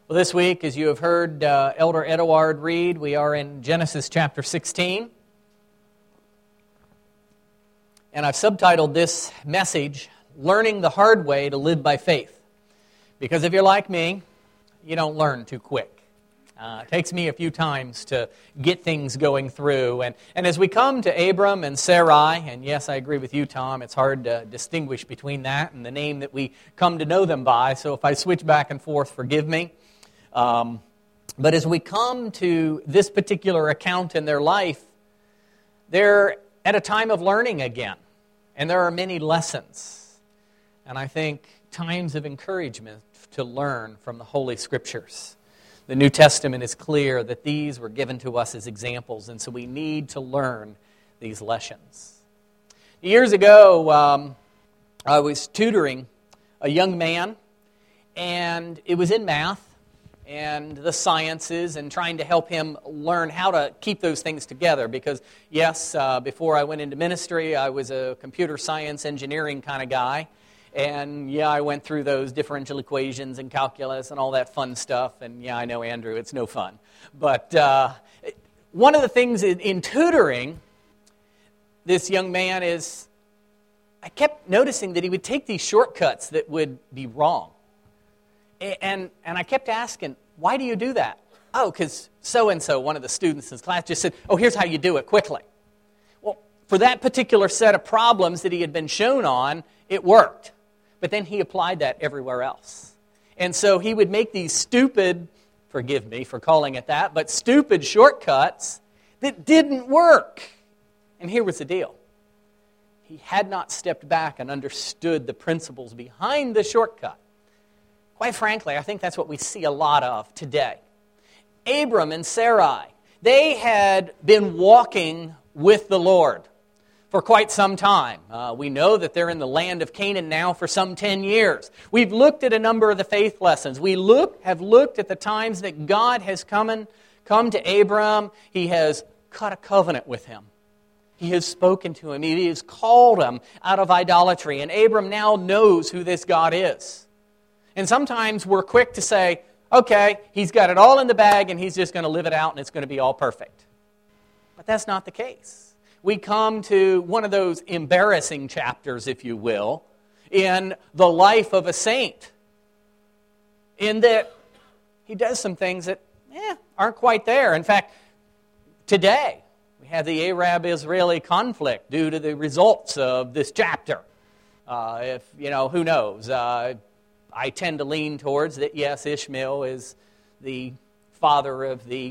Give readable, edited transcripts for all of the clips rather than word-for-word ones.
Well, this week, as you have heard Elder Edouard read, we are in Genesis chapter 16. And I've subtitled this message, Learning the Hard Way to Live by Faith. Because if you're like me, you don't learn too quick. It takes me a few times to get things going through. And as we come to Abram and Sarai, and yes, I agree with you, Tom, it's hard to distinguish between that and the name that we come to know them by. So if I switch back and forth, forgive me. But as we come to this particular account in their life, they're at a time of learning again. And there are many lessons. And I think times of encouragement to learn from the Holy Scriptures. The New Testament is clear that these were given to us as examples, and so we need to learn these lessons. Years ago, I was tutoring a young man, and it was in math and the sciences and trying to help him learn how to keep those things together. Because, yes, before I went into ministry, I was a computer science engineering kind of guy. And, yeah, I went through those differential equations and calculus and all that fun stuff. And, yeah, I know, Andrew, it's no fun. But one of the things in tutoring this young man is I kept noticing that he would take these shortcuts that would be wrong. And I kept asking, why do you do that? Oh, because so-and-so, one of the students in his class, just said, oh, here's how you do it quickly. Well, for that particular set of problems that he had been shown on, it worked. But then he applied that everywhere else. And so he would make these stupid, forgive me for calling it that, but stupid shortcuts that didn't work. And here was the deal. He had not stepped back and understood the principles behind the shortcut. Quite frankly, I think that's what we see a lot of today. Abram and Sarai, they had been walking with the Lord for quite some time. We know that they're in the land of Canaan now for some 10 years. We've looked at a number of the faith lessons. We have looked at the times that God has come to Abram. He has cut a covenant with him. He has spoken to him. He has called him out of idolatry. And Abram now knows who this God is. And sometimes we're quick to say, okay, he's got it all in the bag and he's just going to live it out and it's going to be all perfect. But that's not the case. We come to one of those embarrassing chapters, if you will, in the life of a saint, in that he does some things that aren't quite there. In fact, today we have the Arab-Israeli conflict due to the results of this chapter. Who knows? I tend to lean towards that, yes, Ishmael is the father of the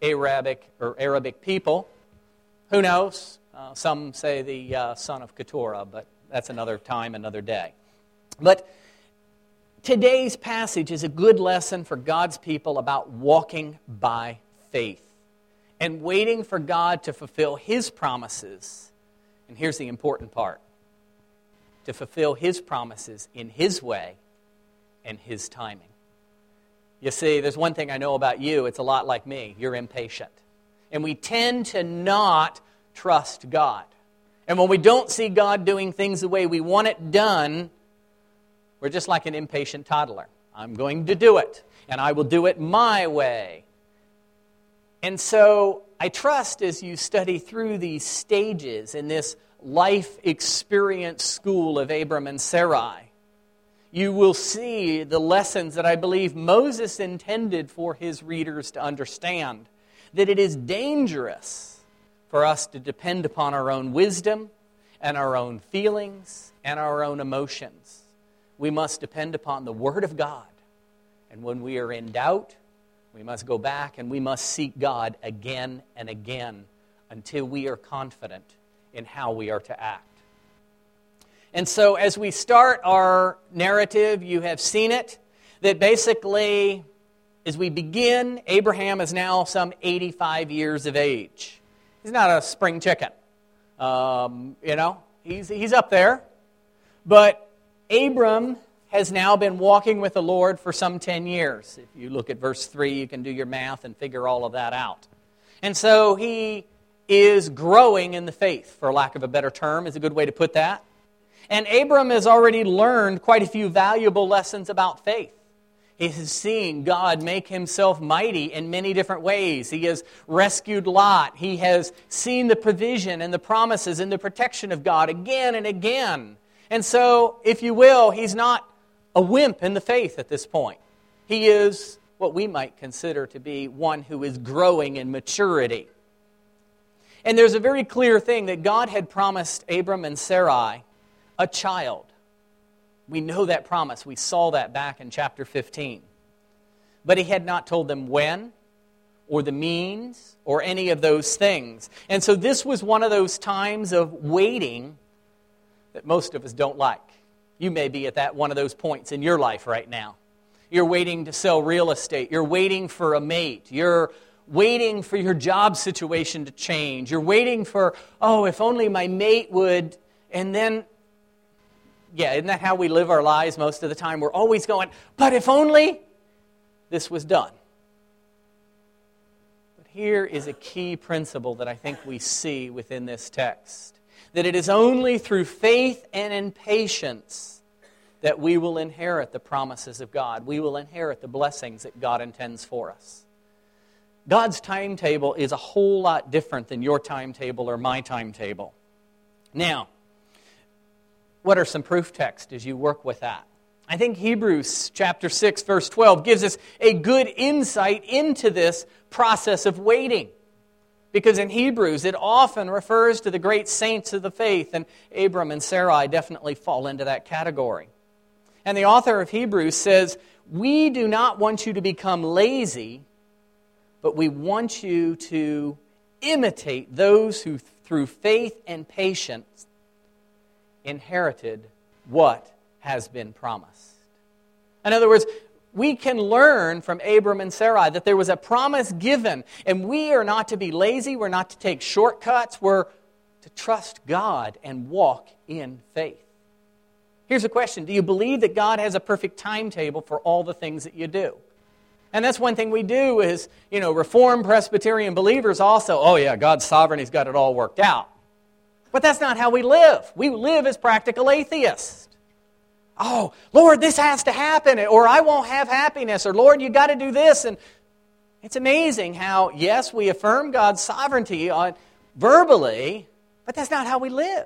Arabic people. Who knows? Some say the son of Keturah, but that's another time, another day. But today's passage is a good lesson for God's people about walking by faith and waiting for God to fulfill His promises. And here's the important part. To fulfill His promises in His way and His timing. You see, there's one thing I know about you. It's a lot like me. You're impatient. And we tend to not trust God. And when we don't see God doing things the way we want it done, we're just like an impatient toddler. I'm going to do it, and I will do it my way. And so I trust as you study through these stages in this life experience school of Abram and Sarai, you will see the lessons that I believe Moses intended for his readers to understand. That it is dangerous for us to depend upon our own wisdom and our own feelings and our own emotions. We must depend upon the Word of God. And when we are in doubt, we must go back and we must seek God again and again until we are confident in how we are to act. And so as we start our narrative, you have seen it, that basically as we begin, Abraham is now some 85 years of age. He's not a spring chicken. He's up there. But Abram has now been walking with the Lord for some 10 years. If you look at verse 3, you can do your math and figure all of that out. And so he is growing in the faith, for lack of a better term, is a good way to put that. And Abram has already learned quite a few valuable lessons about faith. He has seen God make himself mighty in many different ways. He has rescued Lot. He has seen the provision and the promises and the protection of God again and again. And so, if you will, he's not a wimp in the faith at this point. He is what we might consider to be one who is growing in maturity. And there's a very clear thing that God had promised Abram and Sarai a child. We know that promise. We saw that back in chapter 15. But he had not told them when, or the means, or any of those things. And so this was one of those times of waiting that most of us don't like. You may be at one of those points in your life right now. You're waiting to sell real estate. You're waiting for a mate. You're waiting for your job situation to change. You're waiting for, if only my mate would, and then, isn't that how we live our lives most of the time? We're always going, but if only this was done. But here is a key principle that I think we see within this text. That it is only through faith and in patience that we will inherit the promises of God. We will inherit the blessings that God intends for us. God's timetable is a whole lot different than your timetable or my timetable. Now, what are some proof texts as you work with that? I think Hebrews chapter 6, verse 12 gives us a good insight into this process of waiting. Because in Hebrews, it often refers to the great saints of the faith, and Abram and Sarai definitely fall into that category. And the author of Hebrews says, we do not want you to become lazy, but we want you to imitate those who, through faith and patience, inherited what has been promised. In other words, we can learn from Abram and Sarai that there was a promise given, and we are not to be lazy, we're not to take shortcuts, we're to trust God and walk in faith. Here's a question: do you believe that God has a perfect timetable for all the things that you do? And that's one thing we do is, Reformed Presbyterian believers also, God's sovereign, He's got it all worked out. But that's not how we live. We live as practical atheists. Oh, Lord, this has to happen, or I won't have happiness, or Lord, you got to do this. And it's amazing how, yes, we affirm God's sovereignty verbally, but that's not how we live.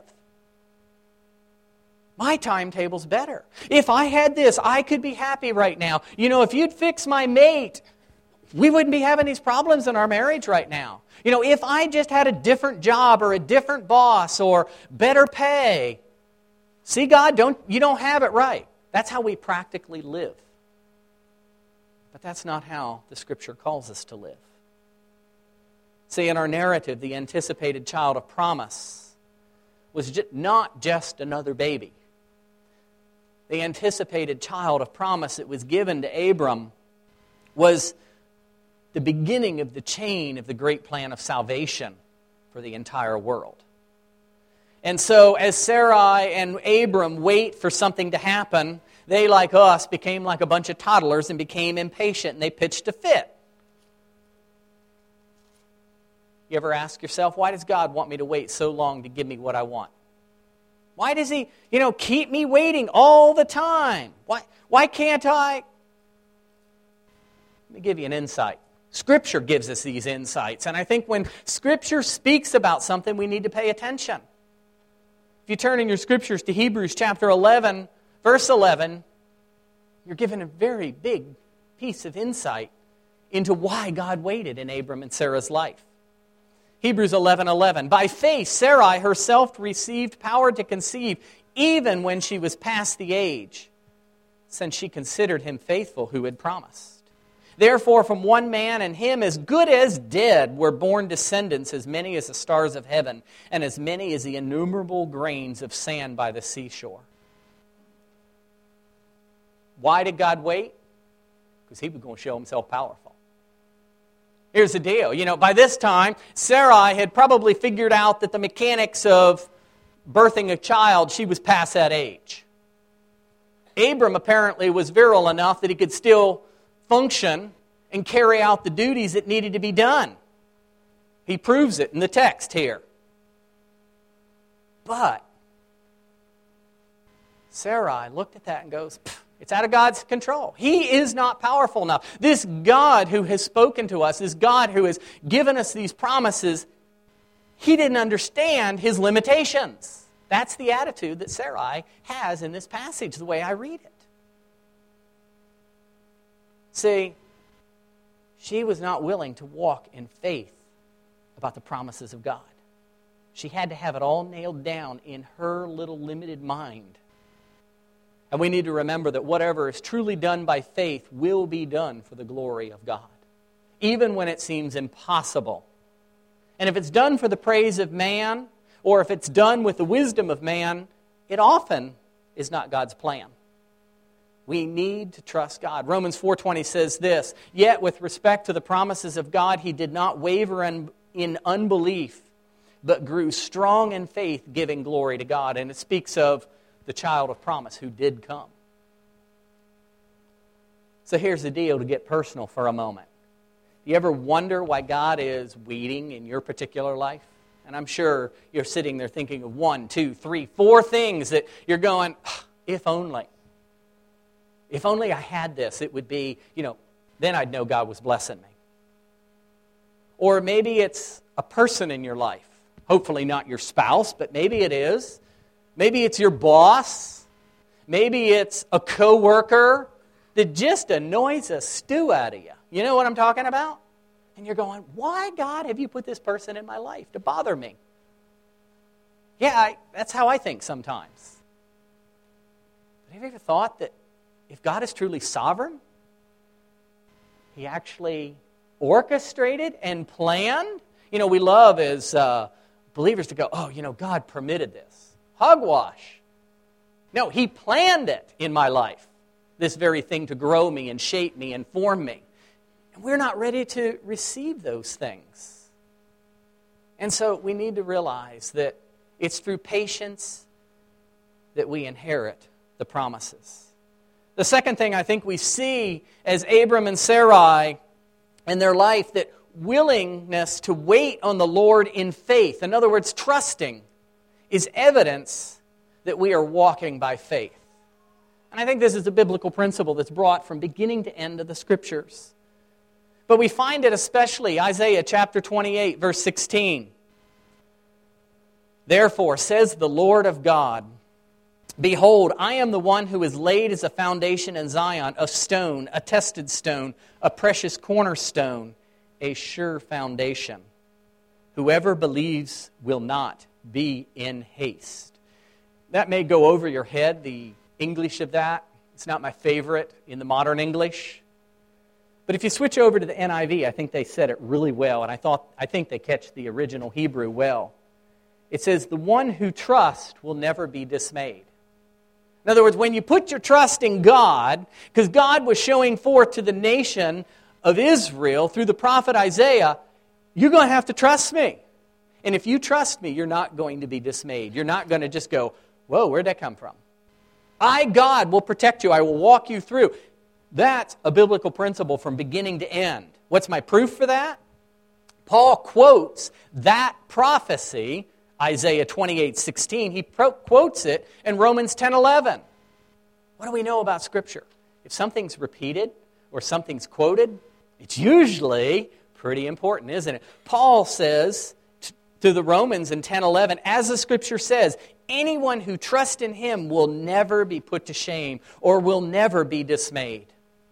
My timetable's better. If I had this, I could be happy right now. If you'd fix my mate, we wouldn't be having these problems in our marriage right now. If I just had a different job or a different boss or better pay. See, God, you don't have it right. That's how we practically live. But that's not how the Scripture calls us to live. See, in our narrative, the anticipated child of promise was not just another baby. The anticipated child of promise that was given to Abram was the beginning of the chain of the great plan of salvation for the entire world. And so as Sarai and Abram wait for something to happen, they, like us, became like a bunch of toddlers and became impatient, and they pitched a fit. You ever ask yourself, why does God want me to wait so long to give me what I want? Why does He, keep me waiting all the time? Why can't I? Let me give you an insight. Scripture gives us these insights, and I think when Scripture speaks about something, we need to pay attention. If you turn in your Scriptures to Hebrews chapter 11, verse 11, you're given a very big piece of insight into why God waited in Abram and Sarah's life. Hebrews 11:11. By faith, Sarai herself received power to conceive, even when she was past the age, since she considered him faithful who had promised. Therefore, from one man, and him as good as dead, were born descendants as many as the stars of heaven, and as many as the innumerable grains of sand by the seashore. Why did God wait? Because He was going to show Himself powerful. Here's the deal. By this time, Sarai had probably figured out that the mechanics of birthing a child, she was past that age. Abram apparently was virile enough that he could still function and carry out the duties that needed to be done. He proves it in the text here. But Sarai looked at that and goes, It's out of God's control. He is not powerful enough. This God who has spoken to us, this God who has given us these promises, He didn't understand His limitations. That's the attitude that Sarai has in this passage, the way I read it. See, she was not willing to walk in faith about the promises of God. She had to have it all nailed down in her little limited mind. And we need to remember that whatever is truly done by faith will be done for the glory of God, even when it seems impossible. And if it's done for the praise of man, or if it's done with the wisdom of man, it often is not God's plan. We need to trust God. Romans 4:20 says this, "Yet with respect to the promises of God, he did not waver in unbelief, but grew strong in faith, giving glory to God." And it speaks of the child of promise who did come. So here's the deal, to get personal for a moment. Do you ever wonder why God is waiting in your particular life? And I'm sure you're sitting there thinking of 1, 2, 3, 4 things that you're going, if only. If only I had this, it would be, then I'd know God was blessing me. Or maybe it's a person in your life. Hopefully not your spouse, but maybe it is. Maybe it's your boss. Maybe it's a coworker that just annoys a stew out of you. You know what I'm talking about? And you're going, why, God, have you put this person in my life to bother me? Yeah, that's how I think sometimes. But have you ever thought that if God is truly sovereign, He actually orchestrated and planned? We love as believers to go, God permitted this. Hogwash. No, He planned it in my life, this very thing to grow me and shape me and form me. And we're not ready to receive those things. And so we need to realize that it's through patience that we inherit the promises. The second thing I think we see as Abram and Sarai in their life, that willingness to wait on the Lord in faith, in other words, trusting, is evidence that we are walking by faith. And I think this is a biblical principle that's brought from beginning to end of the Scriptures. But we find it especially, Isaiah chapter 28, verse 16. "Therefore, says the Lord of God, Behold, I am the one who is laid as a foundation in Zion, a stone, a tested stone, a precious cornerstone, a sure foundation. Whoever believes will not be in haste." That may go over your head, the English of that. It's not my favorite in the modern English. But if you switch over to the NIV, I think they said it really well, and I think they catch the original Hebrew well. It says, "The one who trusts will never be dismayed." In other words, when you put your trust in God, because God was showing forth to the nation of Israel through the prophet Isaiah, you're going to have to trust me. And if you trust me, you're not going to be dismayed. You're not going to just go, whoa, where'd that come from? I, God, will protect you. I will walk you through. That's a biblical principle from beginning to end. What's my proof for that? Paul quotes that prophecy, Isaiah 28:16. He quotes it in Romans 10:11. What do we know about Scripture? If something's repeated or something's quoted, it's usually pretty important, isn't it? Paul says to the Romans in 10:11, as the Scripture says, anyone who trusts in Him will never be put to shame or will never be dismayed.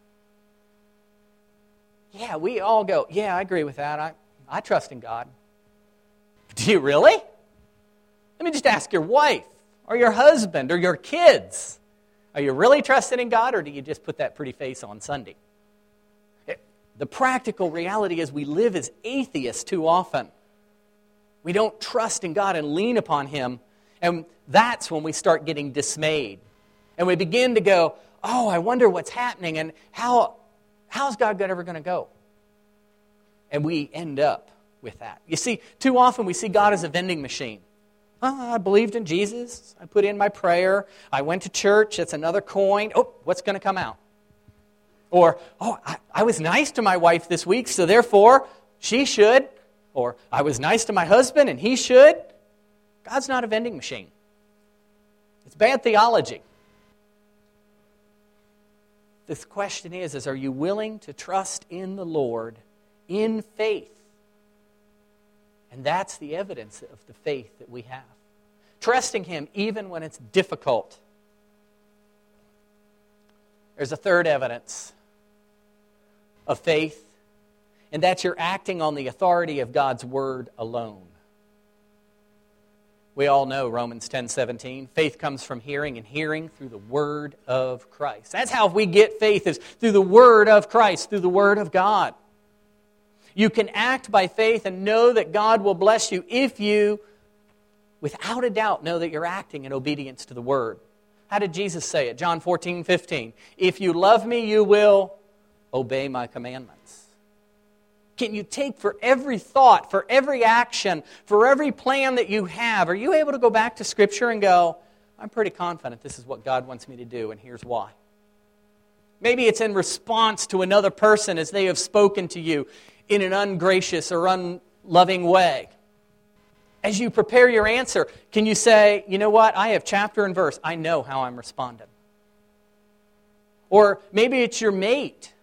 Yeah, we all go, yeah, I agree with that. I trust in God. Do you really? Let me just ask your wife or your husband or your kids. Are you really trusting in God, or do you just put that pretty face on Sunday? The practical reality is we live as atheists too often. We don't trust in God and lean upon Him, and that's when we start getting dismayed. And we begin to go, oh, I wonder what's happening, and how's God ever going to go? And we end up with that. You see, too often we see God as a vending machine. Oh, I believed in Jesus. I put in my prayer. I went to church. That's another coin. Oh, what's going to come out? Or, oh, I was nice to my wife this week, so therefore she should. Or, I was nice to my husband and he should. God's not a vending machine. It's bad theology. the question is are you willing to trust in the Lord in faith? And that's the evidence of the faith that we have. Trusting Him even when it's difficult. There's a third evidence of faith, and that's you're acting on the authority of God's Word alone. We all know Romans 10:17. Faith comes from hearing, and hearing through the Word of Christ. That's how we get faith, is through the Word of Christ, through the Word of God. You can act by faith and know that God will bless you if you, without a doubt, know that you're acting in obedience to the Word. How did Jesus say it? John 14:15. If you love me, you will obey my commandments. Can you take for every thought, for every action, for every plan that you have, are you able to go back to Scripture and go, I'm pretty confident this is what God wants me to do, and here's why. Maybe it's in response to another person as they have spoken to you in an ungracious or unloving way. As you prepare your answer, can you say, you know what, I have chapter and verse. I know how I'm responding. Or maybe it's your mate.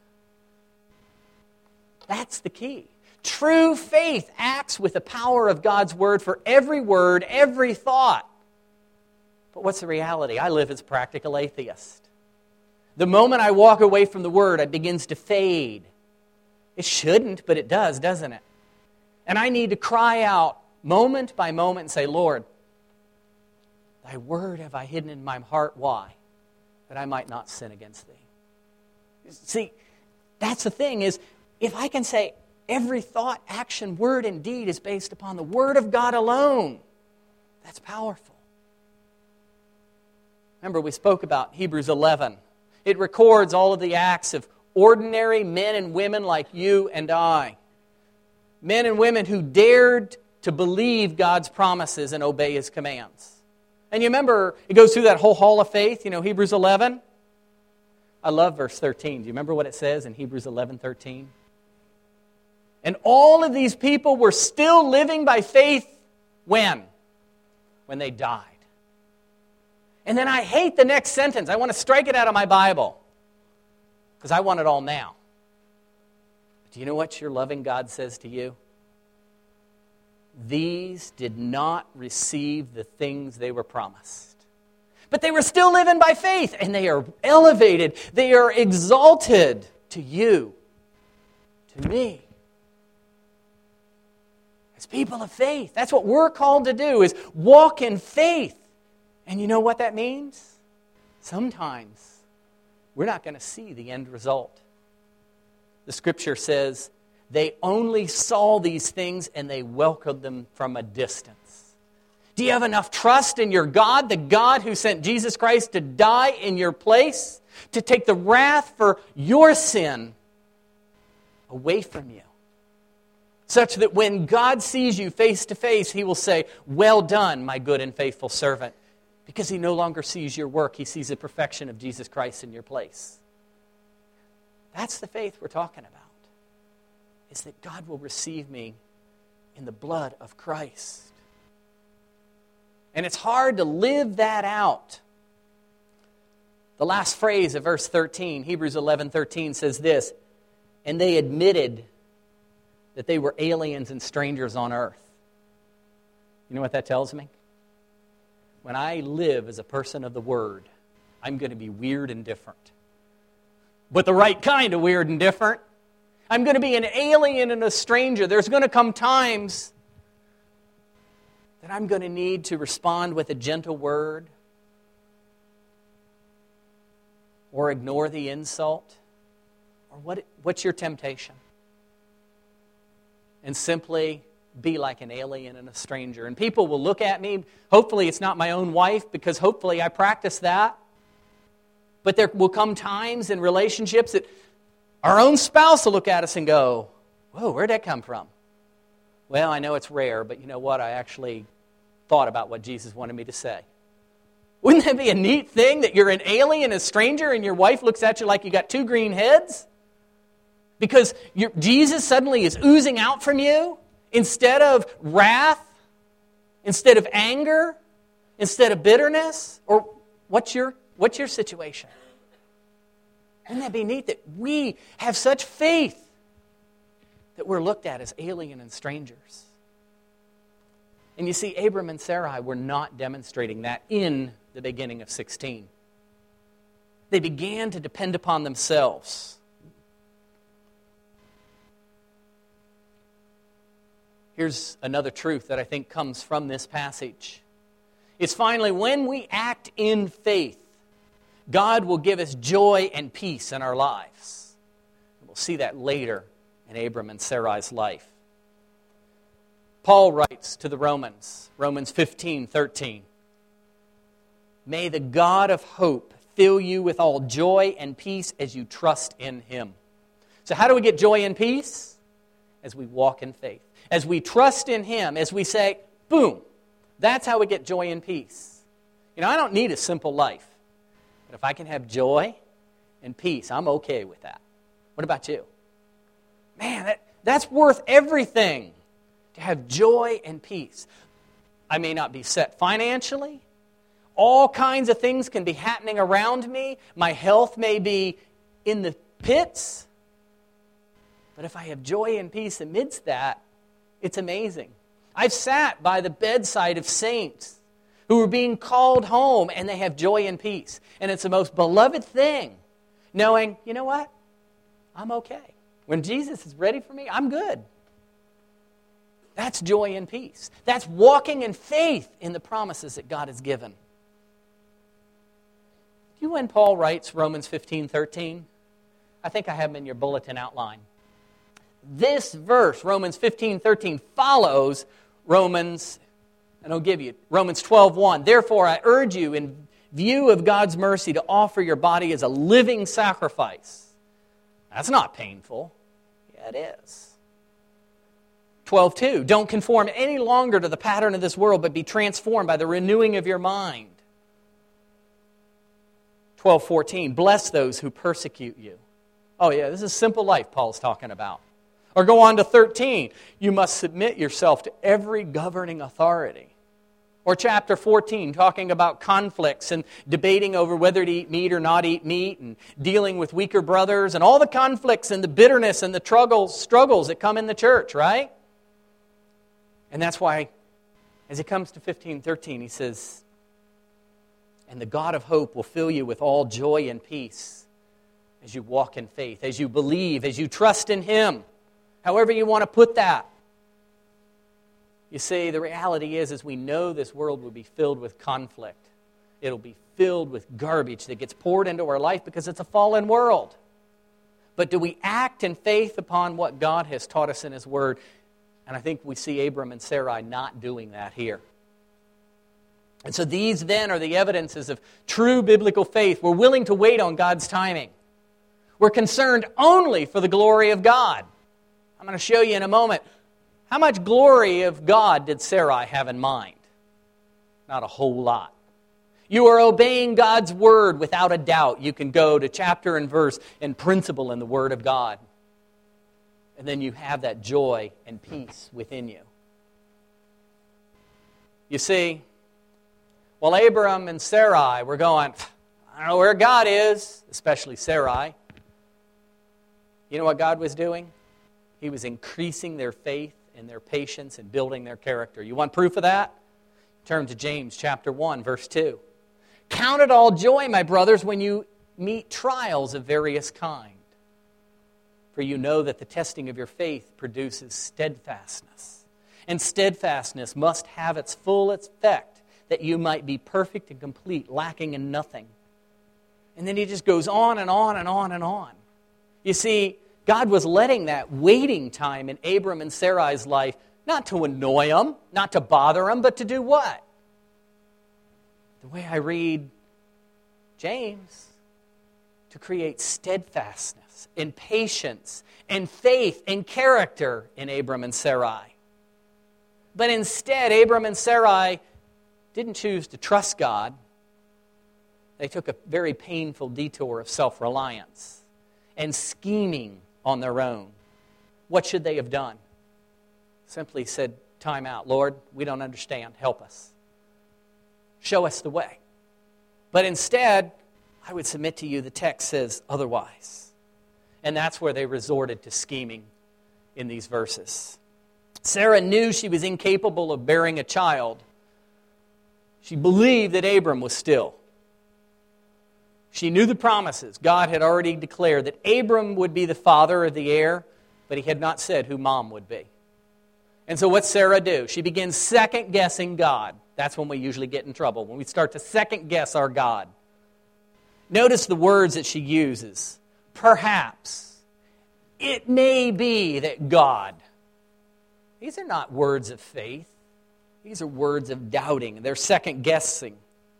That's the key. True faith acts with the power of God's Word for every word, every thought. But what's the reality? I live as a practical atheist. The moment I walk away from the Word, it begins to fade. It shouldn't, but it does, doesn't it? And I need to cry out moment by moment and say, Lord, Thy Word have I hidden in my heart. Why? That I might not sin against Thee. See, that's the thing is, if I can say every thought, action, word, and deed is based upon the Word of God alone, that's powerful. Remember, we spoke about Hebrews 11. It records all of the acts of ordinary men and women like you and I. Men and women who dared to believe God's promises and obey His commands. And you remember, it goes through that whole hall of faith, Hebrews 11. I love verse 13. Do you remember what it says in Hebrews 11:13? And all of these people were still living by faith when? When they died. And then I hate the next sentence. I want to strike it out of my Bible because I want it all now. But do you know what your loving God says to you? These did not receive the things they were promised. But they were still living by faith, and they are elevated. They are exalted to you, to me. As people of faith, that's what we're called to do, is walk in faith. And you know what that means? Sometimes we're not going to see the end result. The Scripture says they only saw these things and they welcomed them from a distance. Do you have enough trust in your God, the God who sent Jesus Christ to die in your place, to take the wrath for your sin away from you? Such that when God sees you face to face, He will say, well done, my good and faithful servant. Because He no longer sees your work. He sees the perfection of Jesus Christ in your place. That's the faith we're talking about. Is that God will receive me in the blood of Christ. And it's hard to live that out. The last phrase of verse 13, Hebrews 11:13 says this, and they admitted that they were aliens and strangers on earth. You know what that tells me? When I live as a person of the Word, I'm going to be weird and different. But the right kind of weird and different. I'm going to be an alien and a stranger. There's going to come times that I'm going to need to respond with a gentle word or ignore the insult. Or what's your temptation? And simply be like an alien and a stranger. And people will look at me. Hopefully it's not my own wife, because hopefully I practice that. But there will come times in relationships that our own spouse will look at us and go, whoa, where'd that come from? Well, I know it's rare, but you know what? I actually thought about what Jesus wanted me to say. Wouldn't that be a neat thing that you're an alien, a stranger, and your wife looks at you like you got two green heads? Because Jesus suddenly is oozing out from you instead of wrath, instead of anger, instead of bitterness? Or what's your situation? Wouldn't that be neat that we have such faith that we're looked at as alien and strangers? And you see, Abram and Sarai were not demonstrating that in the beginning of 16. They began to depend upon themselves. Here's another truth that I think comes from this passage. It's finally when we act in faith, God will give us joy and peace in our lives. We'll see that later in Abram and Sarai's life. Paul writes to the Romans, Romans 15:13, "May the God of hope fill you with all joy and peace as you trust in Him." So how do we get joy and peace? As we walk in faith. As we trust in Him, as we say, boom, that's how we get joy and peace. You know, I don't need a simple life. But if I can have joy and peace, I'm okay with that. What about you? Man, that's worth everything, to have joy and peace. I may not be set financially. All kinds of things can be happening around me. My health may be in the pits. But if I have joy and peace amidst that, it's amazing. I've sat by the bedside of saints who are being called home, and they have joy and peace. And it's the most beloved thing, knowing, you know what? I'm okay. When Jesus is ready for me, I'm good. That's joy and peace. That's walking in faith in the promises that God has given. Do you know when Paul writes Romans 15:13? I think I have them in your bulletin outline. This verse, Romans 15:13, follows Romans, and I'll give you Romans 12:1. "Therefore I urge you, in view of God's mercy, to offer your body as a living sacrifice." That's not painful. Yeah, it is. 12:2, "Don't conform any longer to the pattern of this world, but be transformed by the renewing of your mind." 12:14, "Bless those who persecute you." Oh yeah, this is simple life Paul's talking about. Or go on to 13, "You must submit yourself to every governing authority." Or chapter 14, talking about conflicts and debating over whether to eat meat or not eat meat, and dealing with weaker brothers, and all the conflicts and the bitterness and the struggles that come in the church, right? And that's why, as it comes to 15:13, he says, "And the God of hope will fill you with all joy and peace as you walk in faith, as you believe, as you trust in Him." However you want to put that. You see, the reality is we know this world will be filled with conflict. It'll be filled with garbage that gets poured into our life because it's a fallen world. But do we act in faith upon what God has taught us in His Word? And I think we see Abram and Sarai not doing that here. And so these then are the evidences of true biblical faith. We're willing to wait on God's timing. We're concerned only for the glory of God. I'm going to show you in a moment. How much glory of God did Sarai have in mind? Not a whole lot. You are obeying God's Word without a doubt. You can go to chapter and verse and principle in the Word of God. And then you have that joy and peace within you. You see, while Abram and Sarai were going, I don't know where God is, especially Sarai, you know what God was doing? He was increasing their faith and their patience and building their character. You want proof of that? Turn to James chapter 1, verse 2. "Count it all joy, my brothers, when you meet trials of various kind. For you know that the testing of your faith produces steadfastness. And steadfastness must have its full effect, that you might be perfect and complete, lacking in nothing." And then he just goes on and on and on and on. You see, God was letting that waiting time in Abram and Sarai's life not to annoy them, not to bother them, but to do what? The way I read James, to create steadfastness and patience and faith and character in Abram and Sarai. But instead, Abram and Sarai didn't choose to trust God. They took a very painful detour of self-reliance and scheming on their own. What should they have done? Simply said, time out. Lord, we don't understand. Help us. Show us the way. But instead, I would submit to you the text says otherwise. And that's where they resorted to scheming in these verses. Sarah knew she was incapable of bearing a child. She believed that Abram was still. She knew the promises. God had already declared that Abram would be the father of the heir, but he had not said who mom would be. And so what's Sarah do? She begins second-guessing God. That's when we usually get in trouble, when we start to second-guess our God. Notice the words that she uses. Perhaps. It may be that God. These are not words of faith. These are words of doubting. They're second-guessing.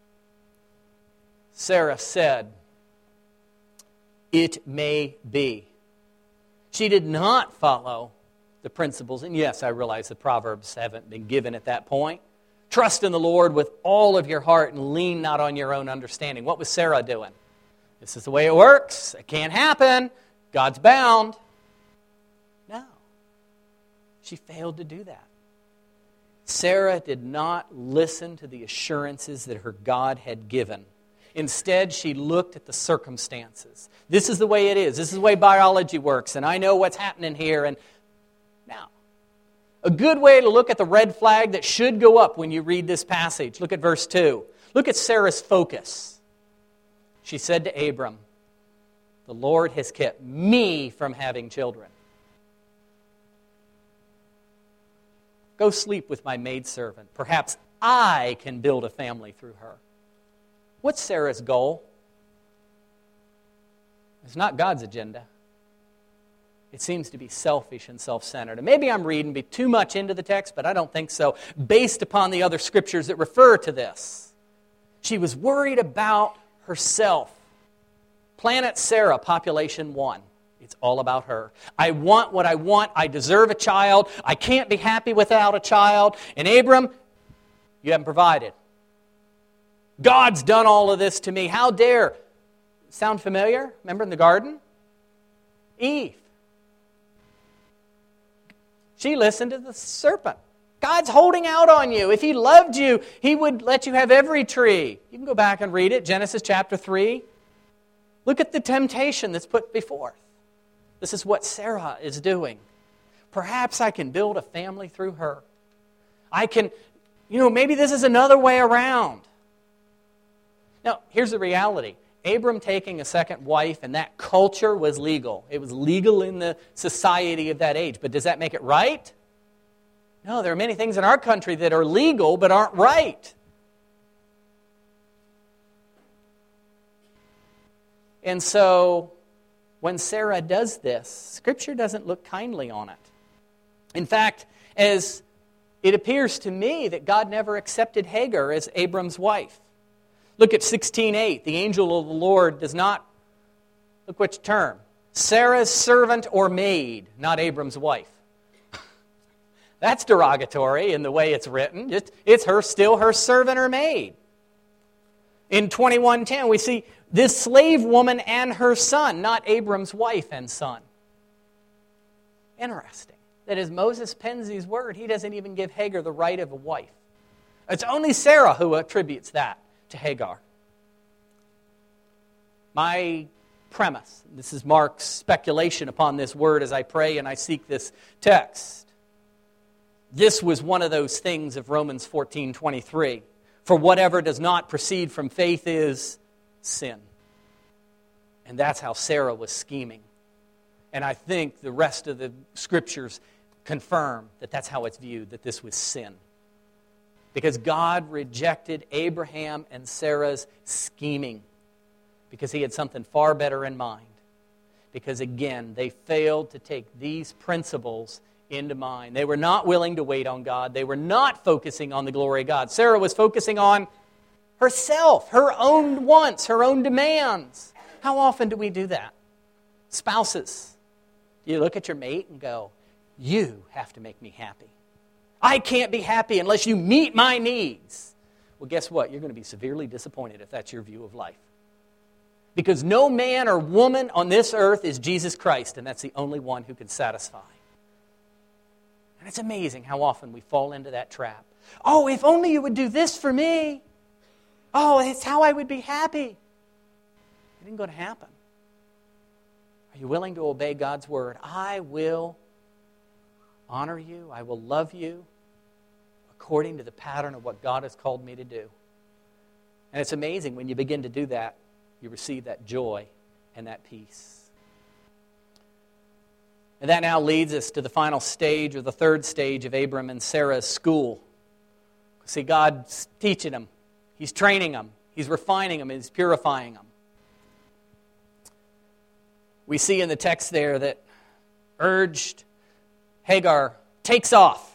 Sarah said, it may be. She did not follow the principles. And yes, I realize the Proverbs haven't been given at that point. Trust in the Lord with all of your heart and lean not on your own understanding. What was Sarah doing? This is the way it works. It can't happen. God's bound. No. She failed to do that. Sarah did not listen to the assurances that her God had given. Instead, she looked at the circumstances. This is the way it is. This is the way biology works, and I know what's happening here. And now, a good way to look at the red flag that should go up when you read this passage. Look at verse 2. Look at Sarah's focus. She said to Abram, the Lord has kept me from having children. Go sleep with my maidservant. Perhaps I can build a family through her. What's Sarah's goal? It's not God's agenda. It seems to be selfish and self-centered. And maybe I'm reading too much into the text, but I don't think so, based upon the other scriptures that refer to this. She was worried about herself. Planet Sarah, population 1. It's all about her. I want what I want. I deserve a child. I can't be happy without a child. And Abram, you haven't provided. God's done all of this to me. How dare? Sound familiar? Remember in the garden? Eve. She listened to the serpent. God's holding out on you. If He loved you, He would let you have every tree. You can go back and read it, Genesis chapter 3. Look at the temptation that's put before. This is what Sarah is doing. Perhaps I can build a family through her. I can, maybe this is another way around. Now, here's the reality. Abram taking a second wife in that culture was legal. It was legal in the society of that age. But does that make it right? No, there are many things in our country that are legal but aren't right. And so, when Sarah does this, Scripture doesn't look kindly on it. In fact, as it appears to me that God never accepted Hagar as Abram's wife. Look at 16:8. The angel of the Lord does not, look which term, Sarah's servant or maid, not Abram's wife. That's derogatory in the way it's written. It's still her servant or maid. In 21:10, we see this slave woman and her son, not Abram's wife and son. Interesting that as Moses pens these words, he doesn't even give Hagar the right of a wife. It's only Sarah who attributes that to Hagar. My premise, this is Mark's speculation upon this word as I pray and I seek this text. This was one of those things of Romans 14:23. For whatever does not proceed from faith is sin. And that's how Sarah was scheming. And I think the rest of the scriptures confirm that that's how it's viewed, that this was sin. Because God rejected Abraham and Sarah's scheming. Because He had something far better in mind. Because again, they failed to take these principles into mind. They were not willing to wait on God. They were not focusing on the glory of God. Sarah was focusing on herself, her own wants, her own demands. How often do we do that? Spouses, do you look at your mate and go, you have to make me happy. I can't be happy unless you meet my needs. Well, guess what? You're going to be severely disappointed if that's your view of life. Because no man or woman on this earth is Jesus Christ, and that's the only one who can satisfy. And it's amazing how often we fall into that trap. Oh, if only you would do this for me. Oh, it's how I would be happy. isn't going to happen. Are you willing to obey God's word? I will honor you. I will love you according to the pattern of what God has called me to do. And it's amazing when you begin to do that, you receive that joy and that peace. And that now leads us to the final stage, or the third stage of Abram and Sarah's school. See, God's teaching them. He's training them. He's refining them. He's purifying them. We see in the text there that urged Hagar takes off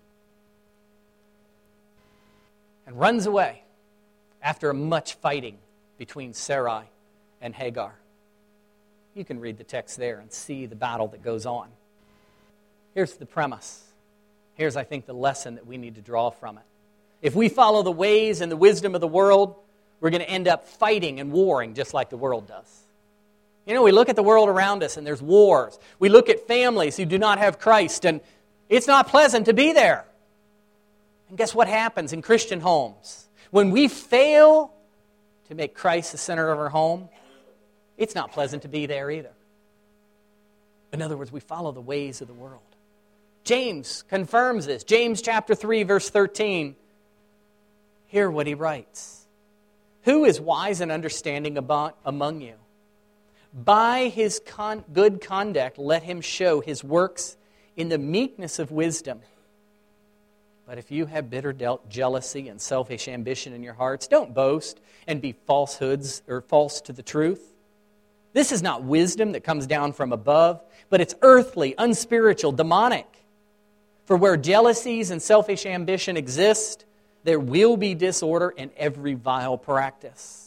and runs away after much fighting between Sarai and Hagar. You can read the text there and see the battle that goes on. Here's the premise. Here's, I think, the lesson that we need to draw from it. If we follow the ways and the wisdom of the world, we're going to end up fighting and warring just like the world does. You know, we look at the world around us and there's wars. We look at families who do not have Christ, and it's not pleasant to be there. And guess what happens in Christian homes? When we fail to make Christ the center of our home, it's not pleasant to be there either. In other words, we follow the ways of the world. James confirms this. James chapter 3, verse 13. Hear what he writes. Who is wise and understanding among you? By his good conduct, let him show his works in the meekness of wisdom. But if you have bitter jealousy and selfish ambition in your hearts, don't boast and be false to the truth. This is not wisdom that comes down from above, but it's earthly, unspiritual, demonic. For where jealousies and selfish ambition exist, there will be disorder in every vile practice.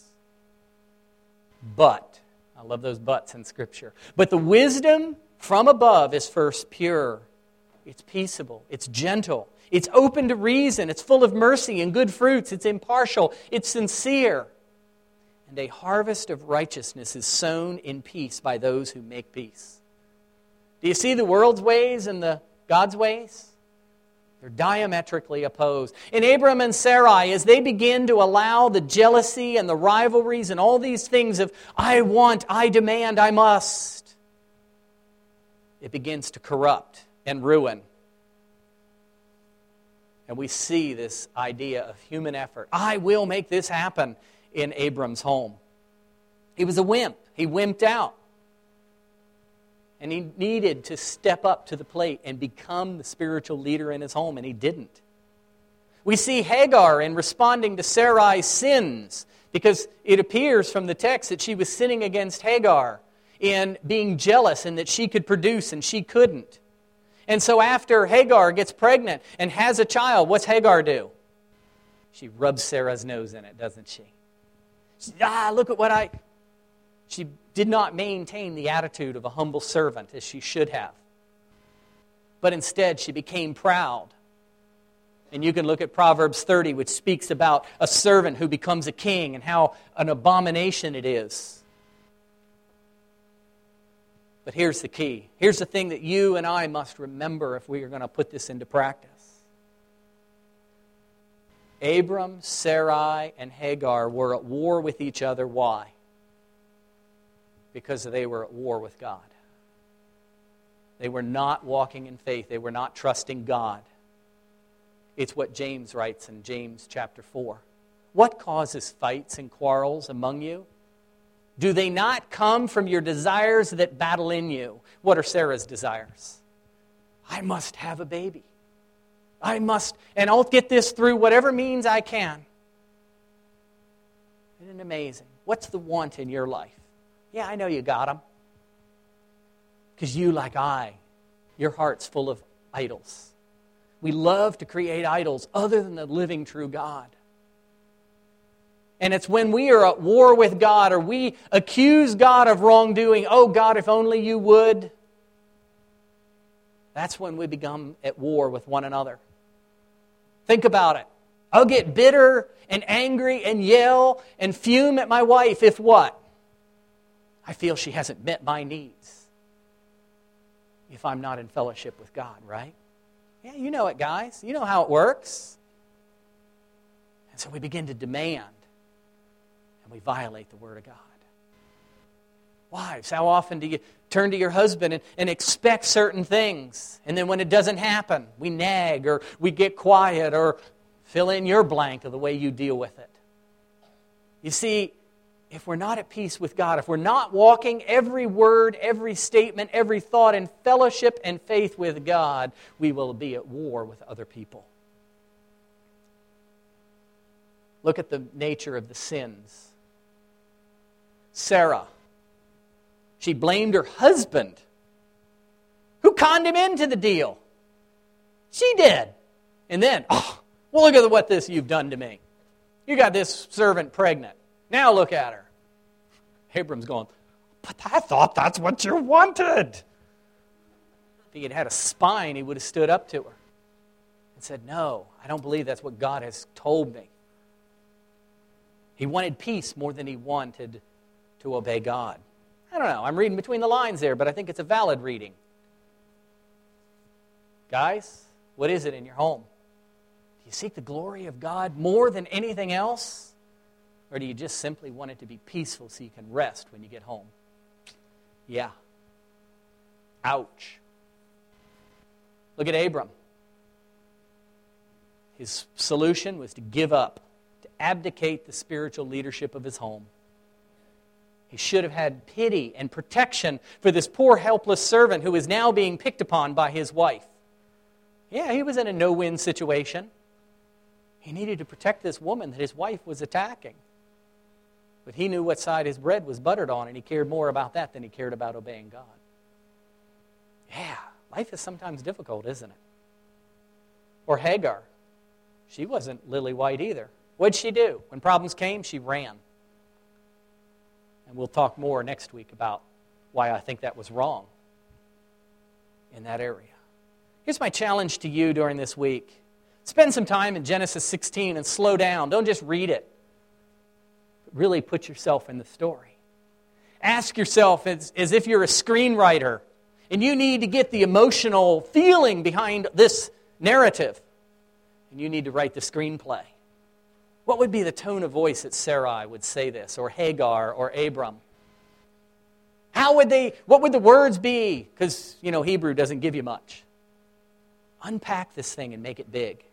But, I love those buts in Scripture, but the wisdom from above is first pure. It's peaceable. It's gentle. It's open to reason. It's full of mercy and good fruits. It's impartial. It's sincere. And a harvest of righteousness is sown in peace by those who make peace. Do you see the world's ways and the God's ways? They're diametrically opposed. And Abram and Sarai, as they begin to allow the jealousy and the rivalries and all these things of I want, I demand, I must, it begins to corrupt and ruin. And we see this idea of human effort. I will make this happen in Abram's home. He was a wimp. He wimped out. And he needed to step up to the plate and become the spiritual leader in his home, and he didn't. We see Hagar in responding to Sarai's sins, because it appears from the text that she was sinning against Hagar in being jealous and that she could produce and she couldn't. And so after Hagar gets pregnant and has a child, what's Hagar do? She rubs Sarah's nose in it, doesn't she? Look at what She did not maintain the attitude of a humble servant as she should have. But instead, she became proud. And you can look at Proverbs 30, which speaks about a servant who becomes a king and how an abomination it is. But here's the key. Here's the thing that you and I must remember if we are going to put this into practice. Abram, Sarai, and Hagar were at war with each other. Why? Because they were at war with God. They were not walking in faith. They were not trusting God. It's what James writes in James chapter 4. What causes fights and quarrels among you? Do they not come from your desires that battle in you? What are Sarah's desires? I must have a baby. I must, and I'll get this through whatever means I can. Isn't it amazing? What's the want in your life? Yeah, I know you got them. Because you, like your heart's full of idols. We love to create idols other than the living, true God. And it's when we are at war with God or we accuse God of wrongdoing, oh God, if only you would. That's when we become at war with one another. Think about it. I'll get bitter and angry and yell and fume at my wife if what? I feel she hasn't met my needs. If I'm not in fellowship with God, right? Yeah, you know it, guys. You know how it works. And so we begin to demand, and we violate the Word of God. Wives, how often do you turn to your husband and expect certain things, and then when it doesn't happen, we nag or we get quiet or fill in your blank of the way you deal with it? You see, if we're not at peace with God, if we're not walking every word, every statement, every thought in fellowship and faith with God, we will be at war with other people. Look at the nature of the sins. Sarah, she blamed her husband. Who conned him into the deal? She did. And then, well, look at what you've done to me. You got this servant pregnant. Now look at her. Abram's going, but I thought that's what you wanted. If he had had a spine, he would have stood up to her and said, no, I don't believe that's what God has told me. He wanted peace more than he wanted to obey God. I don't know, I'm reading between the lines there, but I think it's a valid reading. Guys, what is it in your home? Do you seek the glory of God more than anything else? Or do you just simply want it to be peaceful so you can rest when you get home? Yeah. Ouch. Look at Abram. His solution was to give up, to abdicate the spiritual leadership of his home. He should have had pity and protection for this poor, helpless servant who is now being picked upon by his wife. Yeah, he was in a no-win situation. He needed to protect this woman that his wife was attacking. But he knew what side his bread was buttered on, and he cared more about that than he cared about obeying God. Yeah, life is sometimes difficult, isn't it? Or Hagar. She wasn't lily white either. What'd she do? When problems came, she ran. And we'll talk more next week about why I think that was wrong in that area. Here's my challenge to you during this week. Spend some time in Genesis 16 and slow down. Don't just read it. Really put yourself in the story. Ask yourself as if you're a screenwriter and you need to get the emotional feeling behind this narrative and you need to write the screenplay. What would be the tone of voice that Sarai would say this, or Hagar, or Abram? What would the words be? Because, Hebrew doesn't give you much. Unpack this thing and make it big.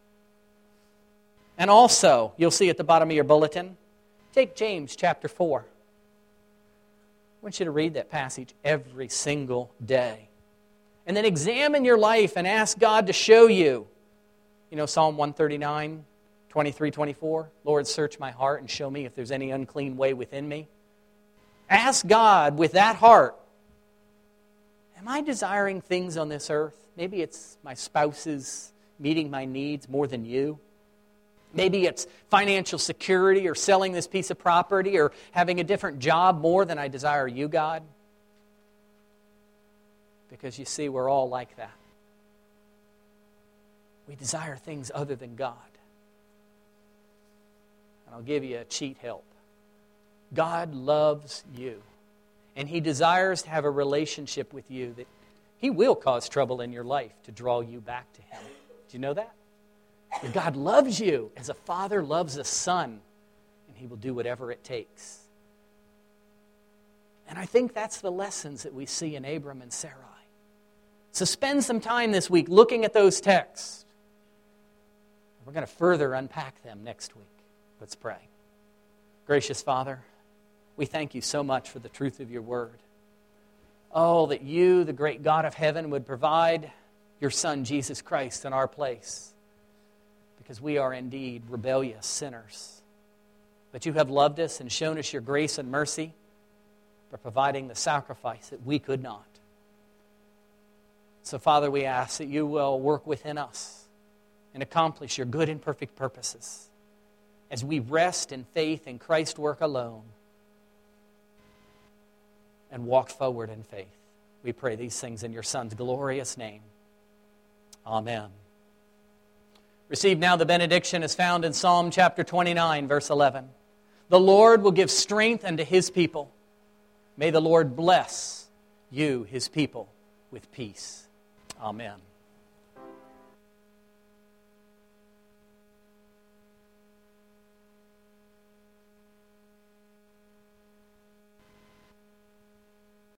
And also, you'll see at the bottom of your bulletin, take James chapter 4. I want you to read that passage every single day. And then examine your life and ask God to show you. Psalm 139, 23, 24. Lord, search my heart and show me if there's any unclean way within me. Ask God with that heart, am I desiring things on this earth? Maybe it's my spouse's meeting my needs more than you. Maybe it's financial security or selling this piece of property or having a different job more than I desire you, God. Because you see, we're all like that. We desire things other than God. And I'll give you a cheat help. God loves you. And He desires to have a relationship with you that He will cause trouble in your life to draw you back to Him. Do you know that? But God loves you as a father loves a son, and He will do whatever it takes. And I think that's the lessons that we see in Abram and Sarai. So spend some time this week looking at those texts. We're going to further unpack them next week. Let's pray. Gracious Father, we thank you so much for the truth of your word. Oh, that you, the great God of heaven, would provide your Son, Jesus Christ, in our place. Because we are indeed rebellious sinners. But you have loved us and shown us your grace and mercy by providing the sacrifice that we could not. So, Father, we ask that you will work within us and accomplish your good and perfect purposes as we rest in faith in Christ's work alone and walk forward in faith. We pray these things in your Son's glorious name. Amen. Receive now the benediction as found in Psalm chapter 29, verse 11. The Lord will give strength unto His people. May the Lord bless you, His people, with peace. Amen.